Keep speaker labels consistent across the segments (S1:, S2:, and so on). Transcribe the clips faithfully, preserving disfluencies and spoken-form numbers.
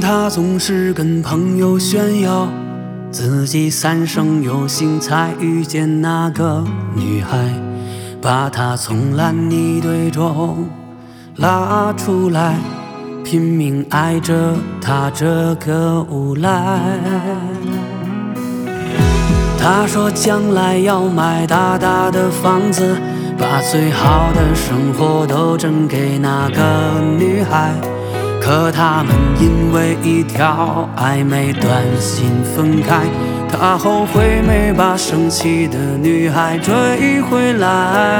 S1: 他总是跟朋友炫耀，自己三生有幸才遇见那个女孩，把她从烂泥堆中拉出来，拼命爱着她这个无赖。他说将来要买大大的房子，把最好的生活都挣给那个女孩，可他们因为一条暧昧短信分开，他后悔没把生气的女孩追回来。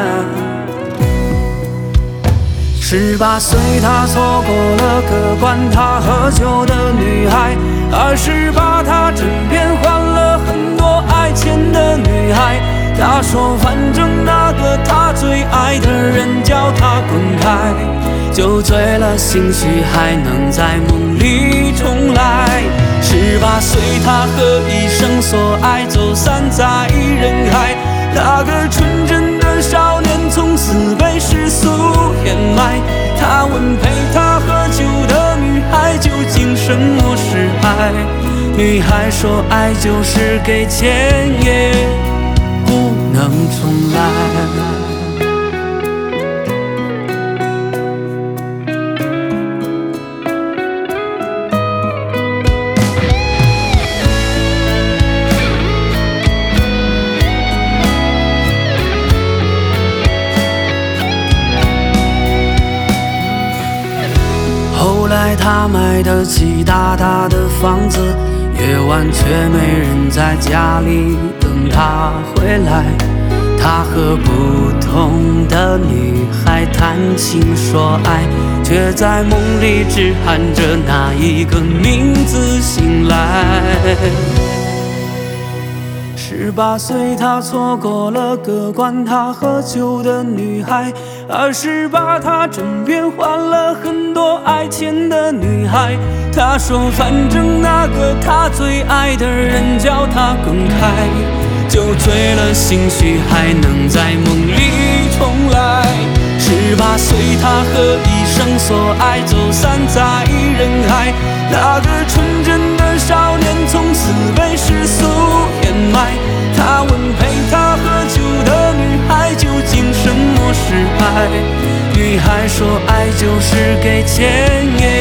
S1: 十八岁他错过了个管他喝酒的女孩，二十八他枕边换了很多爱钱的女孩，他说反正那个他最爱的人叫他滚开，酒醉了兴许还能在梦里重来。十八岁他和一生所爱走散在人海，那个纯真的少年从此被世俗掩埋。他问陪他喝酒的女孩究竟什么是爱，女孩说爱就是给钱也不能重来。后来他买得起大大的房子，夜晚却没人在家里等他回来。他和不同的女孩谈情说爱，却在梦里只喊着那一个名字醒来。十八岁他错过了个管他喝酒的女孩，二十八他枕边换了很多爱钱的女孩，他说反正那个他最爱的人叫他滚开，酒醉了兴许还能在梦里重来。十八岁他和一生所爱走散在人海，那个纯真的少年从此被世俗掩埋。他问陪他喝酒的女孩究竟什么是爱，女孩说爱就是给钱也